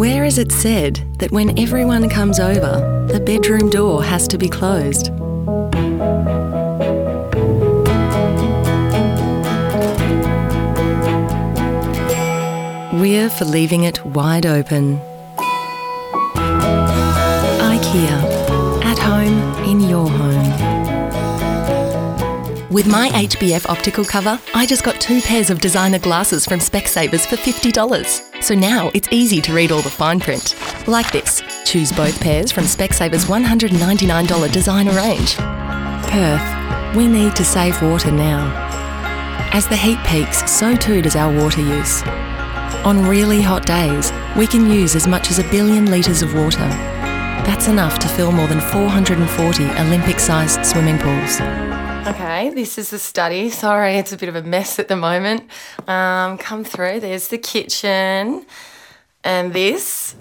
Where is it said that when everyone comes over, the bedroom door has to be closed? We're for leaving it wide open. IKEA. At home, in your home. With my HBF optical cover, I just got 2 pairs of designer glasses from Specsavers for $50. So now it's easy to read all the fine print. Like this. Choose both pairs from Specsavers' $199 designer range. Perth. We need to save water now. As the heat peaks, so too does our water use. On really hot days, we can use as much as 1 billion litres of water. That's enough to fill more than 440 Olympic-sized swimming pools. Okay, this is the study. Sorry, it's a bit of a mess at the moment. Come through. There's the kitchen. And this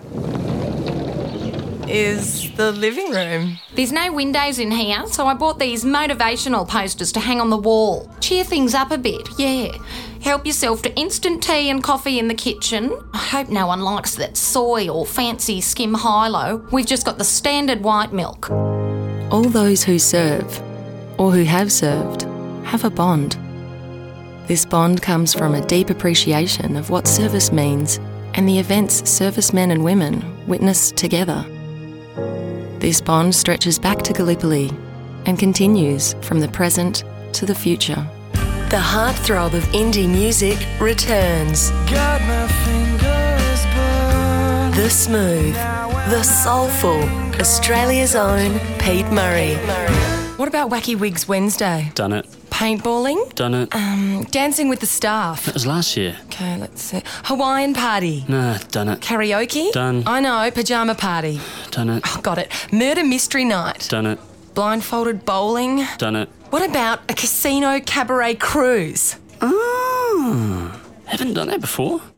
is the living room. There's no windows in here, so I bought these motivational posters to hang on the wall. Cheer things up a bit, yeah. Help yourself to instant tea and coffee in the kitchen. I hope no one likes that soy or fancy skim high-low. We've just got the standard white milk. All those who serve, or who have served, have a bond. This bond comes from a deep appreciation of what service means and the events servicemen and women witness together. This bond stretches back to Gallipoli and continues from the present to the future. The heartthrob of indie music returns. Got my fingers burned. The smooth, the soulful, Australia's own Pete Murray. What about Wacky Wigs Wednesday? Done it. Paintballing? Done it. Dancing with the Staff? That was last year. Okay, let's see. Hawaiian Party? Nah, done it. Karaoke? Done. I know, Pajama Party? Done it. Oh, got it. Murder Mystery Night? Done it. Blindfolded bowling? Done it. What about a casino cabaret cruise? Oh, haven't done that before.